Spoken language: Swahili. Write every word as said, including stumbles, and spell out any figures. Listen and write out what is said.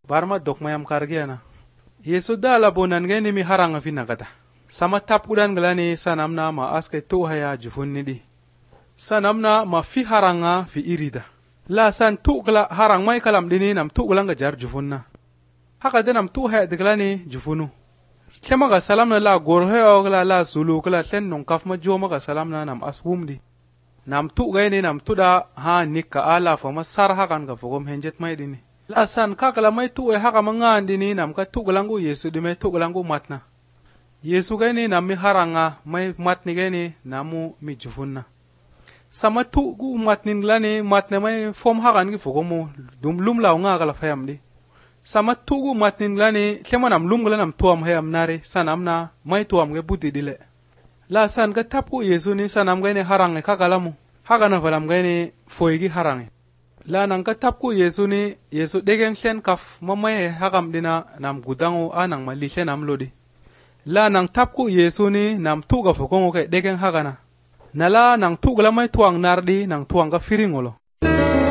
barma dok mayam kargiana. Yesu da labonan gani mi haranga finagata. Sama tap udan glani sanamna ma aske tu haya jufunni di. Sanamna ma fi haranga fi irida. La san tu gla harang mai kalam dini nam tu glanga jar jufunna. Haka denam tu haya diglani jufunu. Kema ga salamna la gorhe ogla la sulu kala ten non kafma joma ga salamna nam aswumdi. Nam tu gani nam tu da ha nikka ala fama sar hakan ga fogom henjet mai dini. La san kakala mai tu e haka mangan dini nam ka tu glangu Yesu di mai tu glangu matna. Yesu gani nam mi haranga mai matni gani namu mi jufunna. Sama tu gu matnin glani matne mai fom hakan gi fogomu dum lum law nga gala fayam di. Sama tu gu matnin glani kema nam lum gala nam tuam hayam nare sanam na mai tuam ge budi dile. La san ka tap ku Yesu ni sanam gani haranga kakalamu. Haka na falam gani foigi haranga. La nang ka tap ku Yesu ni Yesu degen shen kaf mamay hakam dina nam gudangu anang mali shen am lodi. La nang tap ku Yesu ni nam tu ga fokongo ke degen hakana. Nala nang tu gala may tuang nardi nang tuang ka firingolo.